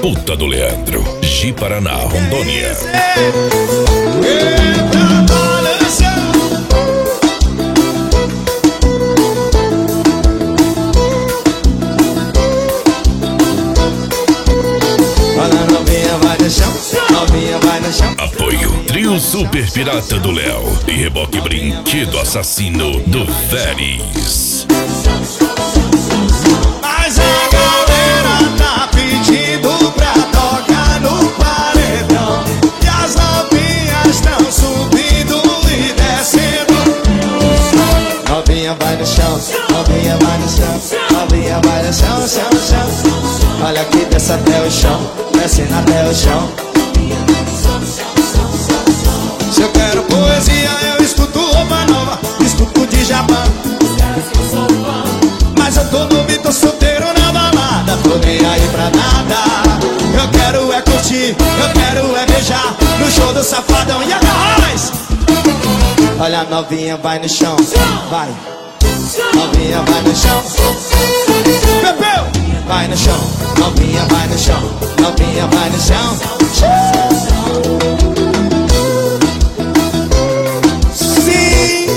Puta do Leandro, Ji Paraná, Rondônia. Olha, novinha vai no chão, novinha vai no chão. Apoio Trio Super Pirata do Léo e Reboque Brinquedo Assassino do Férez. Mas a galera tá pedindo pra tocar no paredão, e as novinhas tão subindo e descendo. Novinha vai no chão, novinha vai no chão, novinha vai no chão, chão, chão. Olha que desce até o chão, descendo até o chão. Se eu quero poesia, eu escuto roupa nova, escuto Djavan. Mas eu tô novo, tô solteiro na balada, tô nem aí pra nada. Eu quero é curtir, eu quero é beijar no show do Safadão e agarrais. Olha, a novinha vai no chão, vai. Novinha vai no chão, Pepeu! Vai no chão, novinha vai no chão, novinha vai no chão. Sim.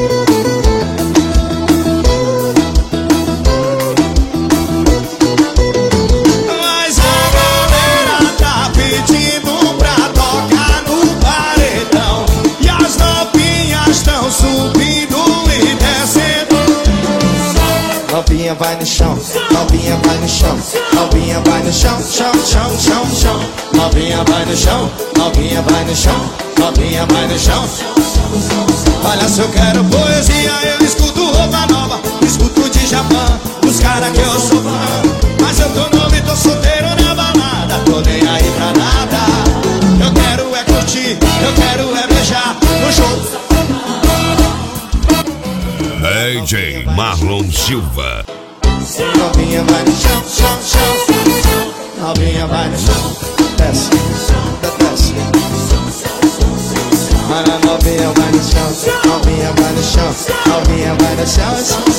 Mas a galera tá pedindo pra tocar no paredão, e as novinhas tão subindo e descendo. Novinha vai no chão, novinha vai no chão, novinha vai no chão, chão, chão, chão, chão. Novinha vai no chão, novinha vai no chão, novinha vai no chão. Olha, se eu quero poesia, eu escuto roupa nova, escuto Djavan, os caras que eu sou fã. Mas eu tô novo e tô solteiro na balada, tô nem aí pra nada. Eu quero é curtir, eu quero é beijar no show. DJ Marlon Silva. Novinha vai no chão, chão, chão. Novinha vai no chão, desce, desce. Olha, novinha vai no chão, novinha vai no chão, novinha vai no chão.